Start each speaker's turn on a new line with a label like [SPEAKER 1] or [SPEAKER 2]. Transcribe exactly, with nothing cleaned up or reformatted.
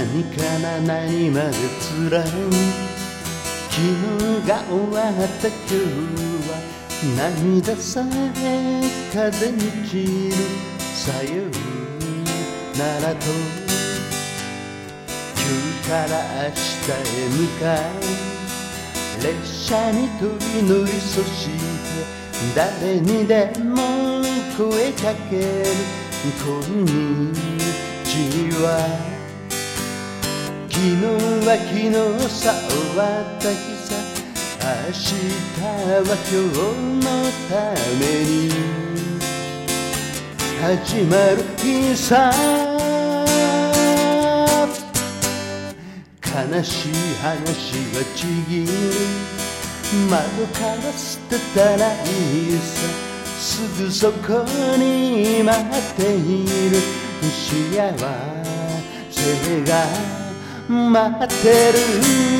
[SPEAKER 1] 何から何まで辛い昨日が終わった今日は涙さえ風に散るさようならと今日から明日へ向かい列車に飛び乗りそして誰にでも声かけるこんにちは昨日は昨日さ終わった日さ明日は今日のために始まる日さ悲しい話はちぎり窓から捨てたらいいさすぐそこに待っている幸せが待ってる